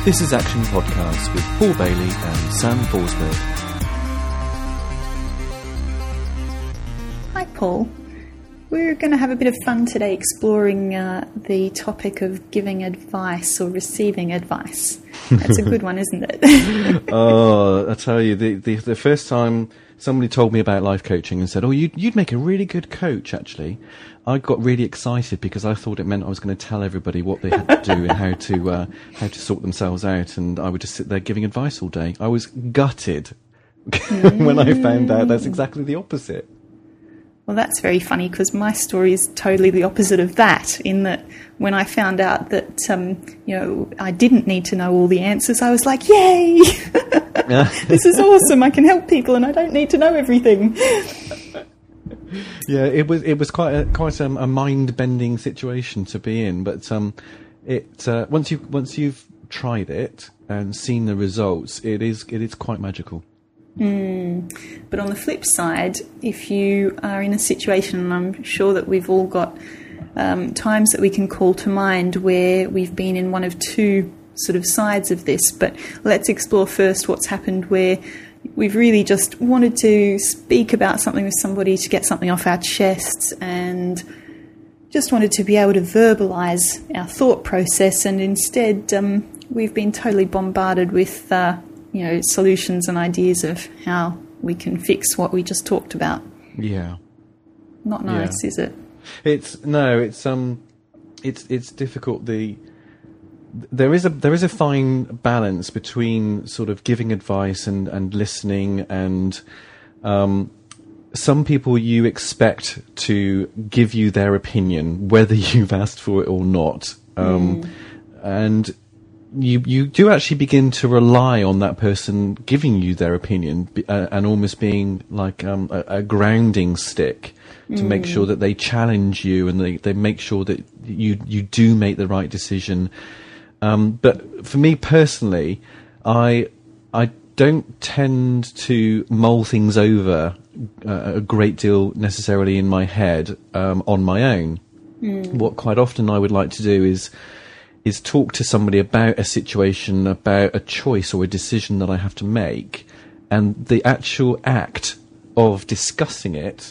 This is Action Podcast with Paul Bailey and Sam Forsberg. Hi Paul. We're going to have a bit of fun today exploring the topic of giving advice or receiving advice. That's a good one, isn't it? Oh, I tell you, the first time somebody told me about life coaching and said, "Oh, you'd make a really good coach," actually, I got really excited because I thought it meant I was going to tell everybody what they had to do and how to sort themselves out, and I would just sit there giving advice all day. I was gutted when I found out that's exactly the opposite. Well, that's very funny because my story is totally the opposite of that, in that when I found out that, I didn't need to know all the answers, I was like, yay! This is awesome. I can help people and I don't need to know everything. Yeah, it was quite a mind-bending situation to be in, but once you've tried it and seen the results, it is quite magical. But on the flip side, if you are in a situation, and I'm sure that we've all got times that we can call to mind where we've been in one of two sort of sides of this, but let's explore first what's happened where we've really just wanted to speak about something with somebody to get something off our chests and just wanted to be able to verbalise our thought process, and instead we've been totally bombarded with solutions and ideas of how we can fix what we just talked about. Yeah. Not nice, is it? It's difficult. There is a fine balance between sort of giving advice and listening, and some people you expect to give you their opinion whether you've asked for it or not, and you do actually begin to rely on that person giving you their opinion and almost being like a grounding stick to make sure that they challenge you and they make sure that you do make the right decision. But for me personally, I don't tend to mull things over a great deal necessarily in my head on my own. What quite often I would like to do is talk to somebody about a situation, about a choice or a decision that I have to make, and the actual act of discussing it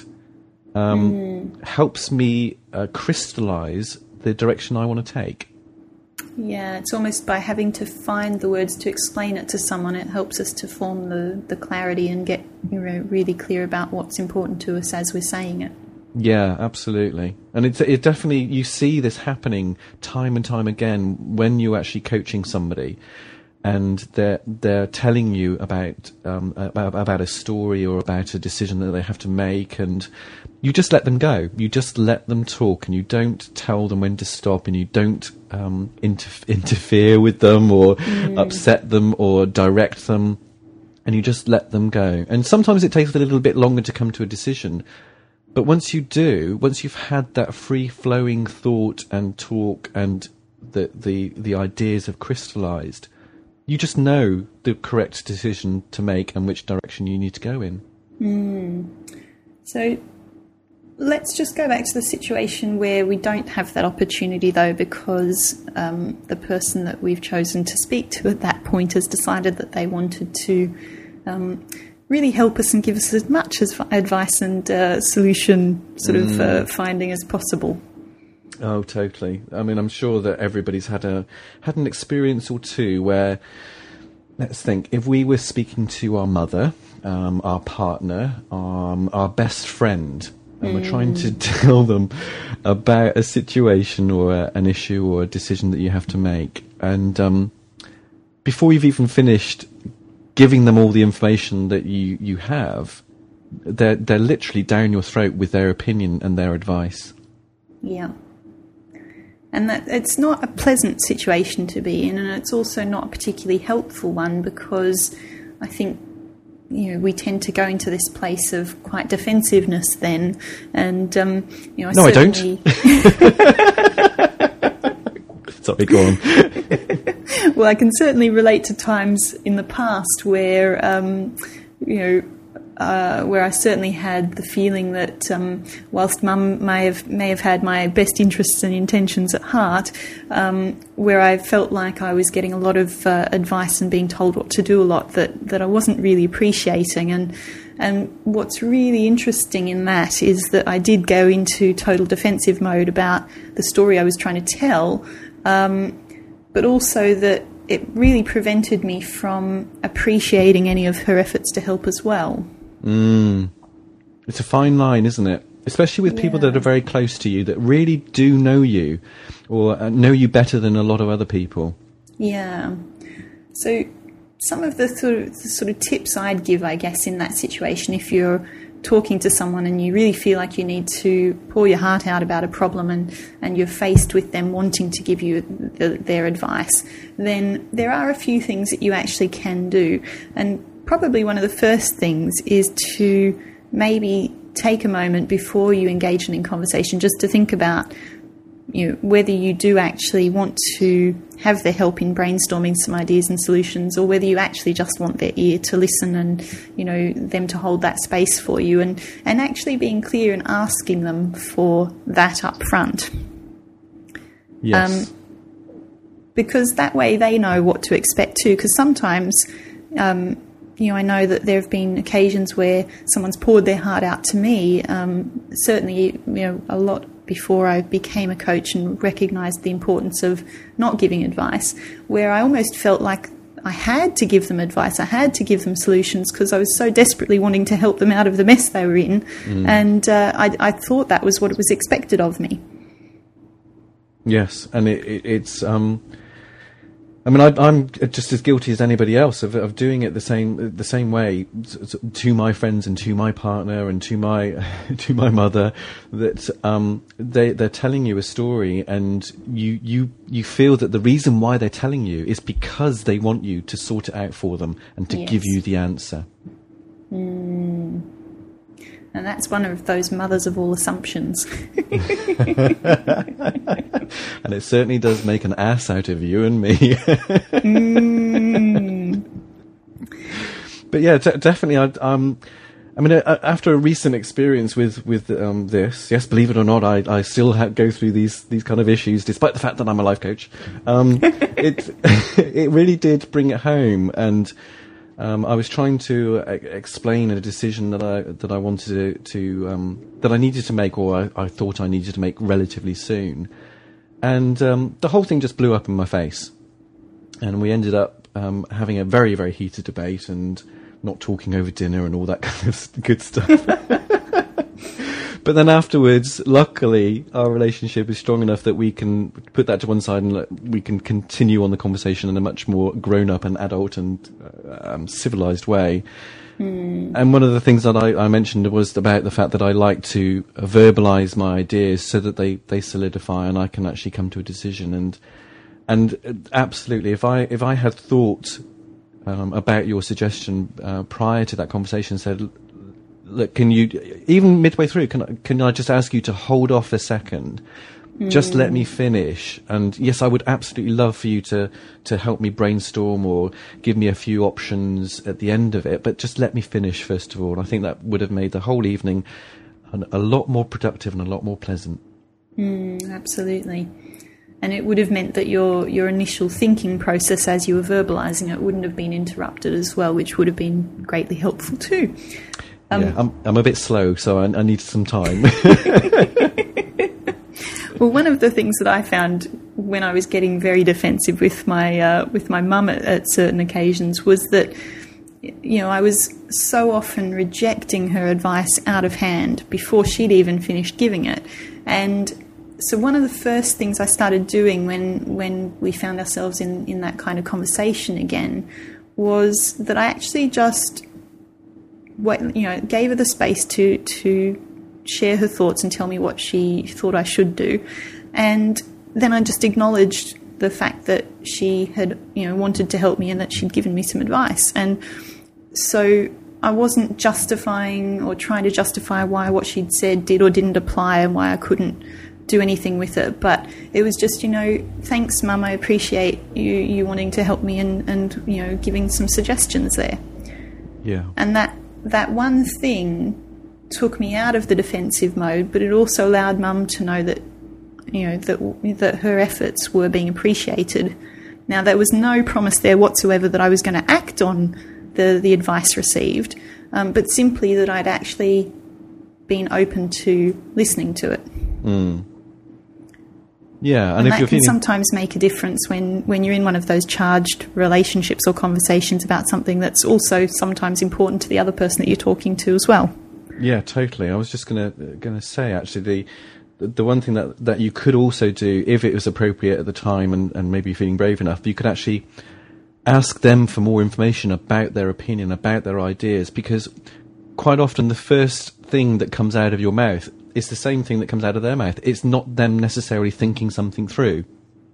helps me crystallise the direction I want to take. Yeah, it's almost by having to find the words to explain it to someone, it helps us to form the clarity and get really clear about what's important to us as we're saying it. Yeah, absolutely. And it definitely, you see this happening time and time again when you're actually coaching somebody and they're telling you about a story or about a decision that they have to make, and you just let them go. You just let them talk, and you don't tell them when to stop, and you don't interfere with them or upset them or direct them, and you just let them go. And sometimes it takes a little bit longer to come to a decision. But once you've had that free-flowing thought and talk and the ideas have crystallised, you just know the correct decision to make and which direction you need to go in. So let's just go back to the situation where we don't have that opportunity, though, because the person that we've chosen to speak to at that point has decided that they wanted to really help us and give us as much as advice and solution sort of finding as possible. Oh, totally. I mean, I'm sure that everybody's had an experience or two where, let's think, if we were speaking to our mother, our partner, our best friend, and we're trying to tell them about a situation or an issue or a decision that you have to make, and before you've even finished giving them all the information that you have, they're literally down your throat with their opinion and their advice. Yeah. And that it's not a pleasant situation to be in, and it's also not a particularly helpful one, because I think we tend to go into this place of quite defensiveness then, and I don't. Sorry, go on. Well, I can certainly relate to times in the past where where I certainly had the feeling that whilst Mum may have had my best interests and intentions at heart, where I felt like I was getting a lot of advice and being told what to do a lot that I wasn't really appreciating. And what's really interesting in that is that I did go into total defensive mode about the story I was trying to tell, but also that it really prevented me from appreciating any of her efforts to help as well. It's a fine line, isn't it? Especially with people that are very close to you, that really do know you, or know you better than a lot of other people. Yeah. So some of the sort of tips I'd give, I guess, in that situation, if you're talking to someone and you really feel like you need to pour your heart out about a problem and you're faced with them wanting to give you their advice, then there are a few things that you actually can do. And probably one of the first things is to maybe take a moment before you engage in conversation just to think about, whether you do actually want to have their help in brainstorming some ideas and solutions, or whether you actually just want their ear to listen and, them to hold that space for you, and actually being clear and asking them for that up front. Yes. Because that way they know what to expect too, because sometimes... I know that there have been occasions where someone's poured their heart out to me, certainly, a lot before I became a coach and recognised the importance of not giving advice, where I almost felt like I had to give them advice, I had to give them solutions because I was so desperately wanting to help them out of the mess they were in, and I thought that was what was expected of me. Yes, and it's... I'm just as guilty as anybody else of doing it the same way to my friends and to my partner and to my mother, that they're telling you a story and you feel that the reason why they're telling you is because they want you to sort it out for them and to give you the answer. And that's one of those mothers of all assumptions. And it certainly does make an ass out of you and me. But yeah, definitely. After a recent experience with this, yes, believe it or not, I still go through these kind of issues, despite the fact that I'm a life coach. It really did bring it home, and I was trying to explain a decision that I wanted to that I needed to make, or I thought I needed to make relatively soon, and the whole thing just blew up in my face, and we ended up having a very, very heated debate and not talking over dinner and all that kind of good stuff. But then afterwards, luckily, our relationship is strong enough that we can put that to one side and we can continue on the conversation in a much more grown-up and adult and civilized way. And one of the things that I mentioned was about the fact that I like to verbalize my ideas so that they solidify and I can actually come to a decision. And absolutely, if I had thought about your suggestion prior to that conversation, said, look, can you, even midway through, can I just ask you to hold off a second? Just let me finish. And yes, I would absolutely love for you to help me brainstorm or give me a few options at the end of it, but just let me finish first of all. And I think that would have made the whole evening a lot more productive and a lot more pleasant. Absolutely. And it would have meant that your initial thinking process as you were verbalising it wouldn't have been interrupted as well, which would have been greatly helpful too. Yeah, I'm a bit slow, so I need some time. Well, one of the things that I found when I was getting very defensive with my mum at certain occasions was that, I was so often rejecting her advice out of hand before she'd even finished giving it. And so one of the first things I started doing when we found ourselves in that kind of conversation again was that I actually just gave her the space to share her thoughts and tell me what she thought I should do. And then I just acknowledged the fact that she had, wanted to help me and that she'd given me some advice. And so I wasn't justifying or trying to justify why what she'd said did or didn't apply and why I couldn't do anything with it. But it was just, thanks, Mum, I appreciate you wanting to help me and giving some suggestions there. Yeah. And that one thing took me out of the defensive mode, but it also allowed Mum to know that, that her efforts were being appreciated. Now, there was no promise there whatsoever that I was going to act on the advice received, but simply that I'd actually been open to listening to it. Yeah, and that can sometimes make a difference when you're in one of those charged relationships or conversations about something that's also sometimes important to the other person that you're talking to as well. Yeah, totally. I was just gonna say, actually, the one thing that you could also do, if it was appropriate at the time and maybe feeling brave enough, you could actually ask them for more information about their opinion, about their ideas, because quite often the first thing that comes out of your mouth is the same thing that comes out of their mouth. It's not them necessarily thinking something through.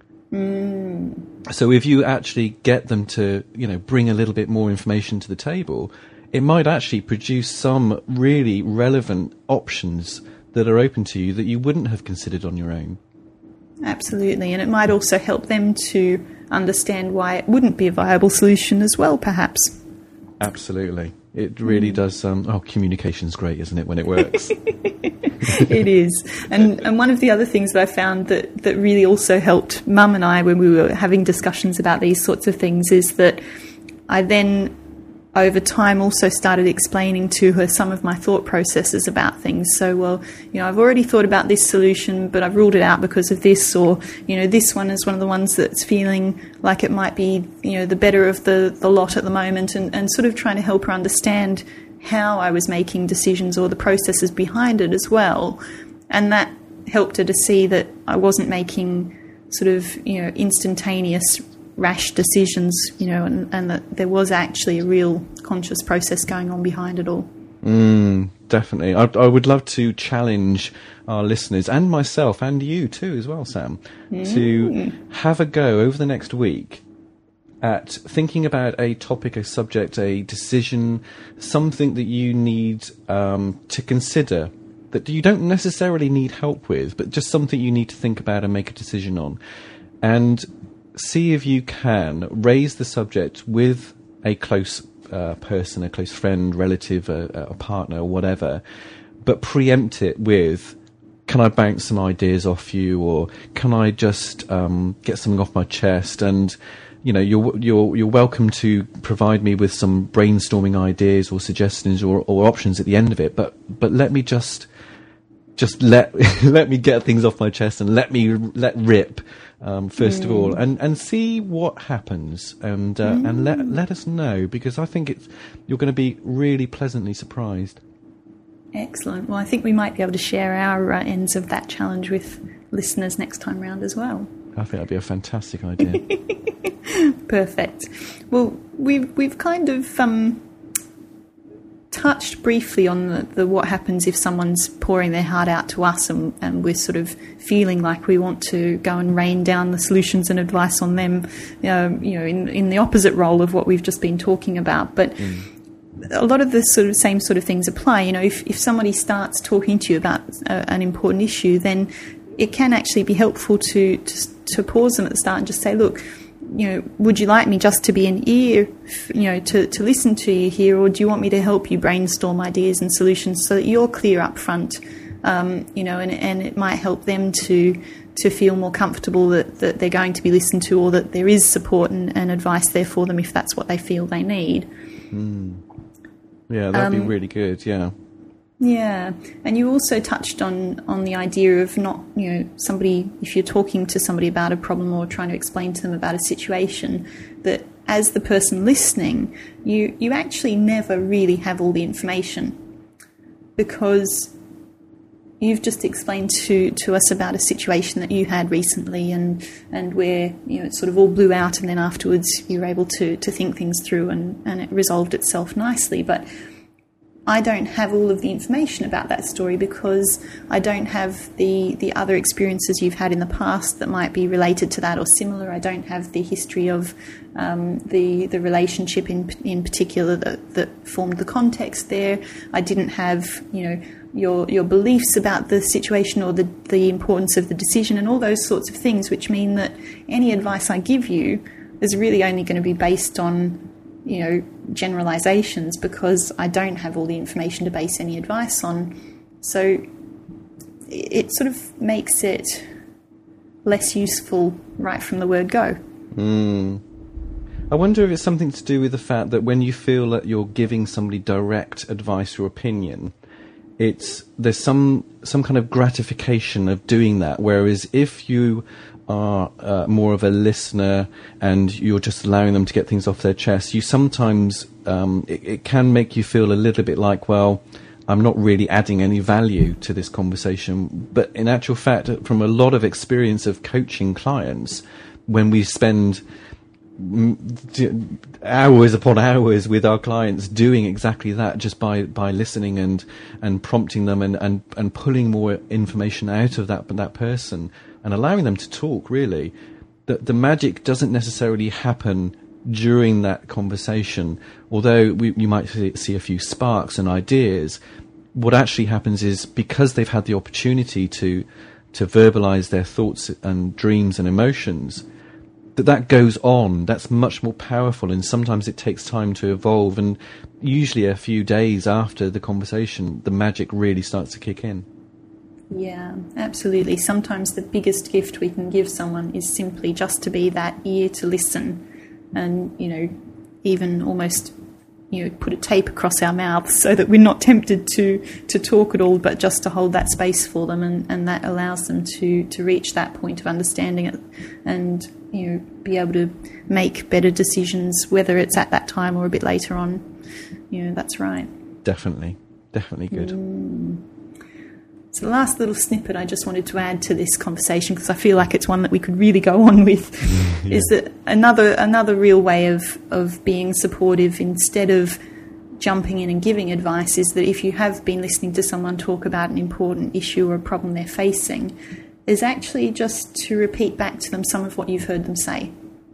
So if you actually get them to, bring a little bit more information to the table, it might actually produce some really relevant options that are open to you that you wouldn't have considered on your own. Absolutely. And it might also help them to understand why it wouldn't be a viable solution as well, perhaps. Absolutely. It really does. Communication's great, isn't it, when it works? It is. And one of the other things that I found that really also helped Mum and I when we were having discussions about these sorts of things is that I then, over time, also started explaining to her some of my thought processes about things. So, I've already thought about this solution, but I've ruled it out because of this, or, this one is one of the ones that's feeling like it might be, the better of the lot at the moment, and sort of trying to help her understand how I was making decisions or the processes behind it as well. And that helped her to see that I wasn't making sort of, instantaneous rash decisions, and that there was actually a real conscious process going on behind it all. Definitely. I would love to challenge our listeners and myself and you too as well, Sam, to have a go over the next week at thinking about a topic, a subject, a decision, something that you need to consider that you don't necessarily need help with, but just something you need to think about and make a decision on. And see if you can raise the subject with a close person, a close friend, relative, a partner, or whatever, but preempt it with, can I bounce some ideas off you, or can I just get something off my chest? And you're welcome to provide me with some brainstorming ideas or suggestions or options at the end of it. But let me just let let me get things off my chest and let rip first of all, and see what happens, and let us know, because I think you're going to be really pleasantly surprised. Excellent. Well, I think we might be able to share our ends of that challenge with listeners next time round as well. I think that'd be a fantastic idea. Perfect. Well, we've kind of touched briefly on the what happens if someone's pouring their heart out to us, and we're sort of feeling like we want to go and rain down the solutions and advice on them, in the opposite role of what we've just been talking about. But a lot of the same sort of things apply. If somebody starts talking to you about an important issue, then it can actually be helpful to pause them at the start and just say, look, would you like me just to be an ear, to listen to you here, or do you want me to help you brainstorm ideas and solutions so that you're clear up front, and it might help them to feel more comfortable that they're going to be listened to, or that there is support and advice there for them if that's what they feel they need. Yeah, that'd be really good, yeah. Yeah, and you also touched on the idea of not, somebody, if you're talking to somebody about a problem or trying to explain to them about a situation, that as the person listening, you actually never really have all the information, because you've just explained to us about a situation that you had recently, and where it sort of all blew out, and then afterwards you were able to think things through, and it resolved itself nicely. But I don't have all of the information about that story, because I don't have the other experiences you've had in the past that might be related to that or similar. I don't have the history of the relationship in particular that formed the context there. I didn't have your beliefs about the situation or the importance of the decision and all those sorts of things, which mean that any advice I give you is really only going to be based on generalizations because I don't have all the information to base any advice on. So it sort of makes it less useful right from the word go. I wonder if it's something to do with the fact that when you feel that you're giving somebody direct advice or opinion, there's some kind of gratification of doing that. Whereas if you are more of a listener and you're just allowing them to get things off their chest, you sometimes it can make you feel a little bit like, well, I'm not really adding any value to this conversation. But in actual fact, from a lot of experience of coaching clients, when we spend hours upon hours with our clients doing exactly that, just by listening and prompting them and pulling more information out of that person and allowing them to talk, really, the magic doesn't necessarily happen during that conversation. Although you might see a few sparks and ideas, what actually happens is, because they've had the opportunity to verbalize their thoughts and dreams and emotions, that goes on. That's much more powerful, and sometimes it takes time to evolve, and usually a few days after the conversation, the magic really starts to kick in. Yeah, absolutely. Sometimes the biggest gift we can give someone is simply just to be that ear to listen, and even almost put a tape across our mouths so that we're not tempted to talk at all, but just to hold that space for them, and that allows them to reach that point of understanding it and be able to make better decisions, whether it's at that time or a bit later on. That's right. Definitely good. So the last little snippet I just wanted to add to this conversation, because I feel like it's one that we could really go on with, is that another real way of being supportive instead of jumping in and giving advice is that if you have been listening to someone talk about an important issue or a problem they're facing, is actually just to repeat back to them some of what you've heard them say.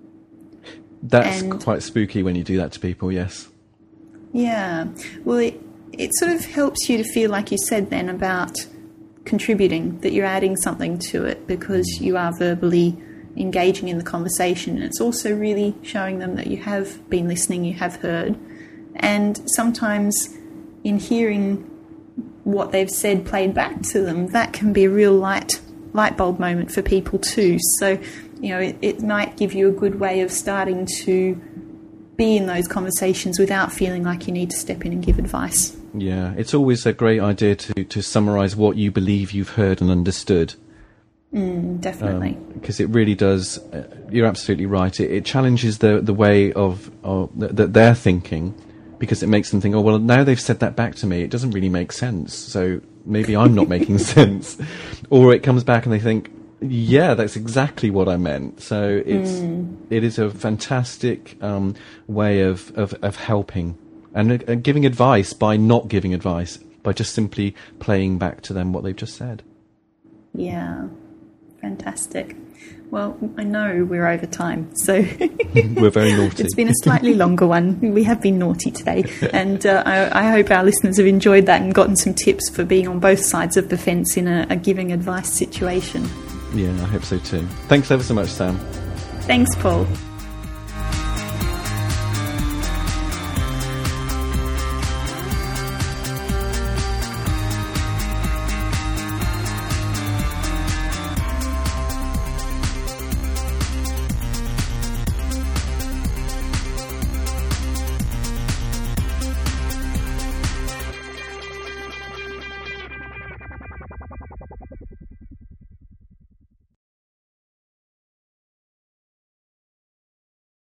That's quite spooky when you do that to people, yes. Yeah. Well, it sort of helps you to feel, like you said then, about contributing, that you're adding something to it because you are verbally engaging in the conversation. And it's also really showing them that you have been listening, you have heard. And sometimes in hearing what they've said played back to them, that can be a real light bulb moment for people too. So, it might give you a good way of starting to be in those conversations without feeling like you need to step in and give advice. Yeah, it's always a great idea to summarise what you believe you've heard and understood. Definitely. Because it really does, you're absolutely right, it challenges the way of that they're thinking, because it makes them think, oh, well, now they've said that back to me, it doesn't really make sense, so maybe I'm not making sense. Or it comes back and they think, yeah, that's exactly what I meant. So it is a fantastic way of helping and giving advice by not giving advice, by just simply playing back to them what they've just said. Yeah, fantastic. Well, I know we're over time, so we're very naughty. It's been a slightly longer one. We have been naughty today, and I hope our listeners have enjoyed that and gotten some tips for being on both sides of the fence in a giving advice situation. Yeah, I hope so too. Thanks ever so much, Sam. Thanks, Paul.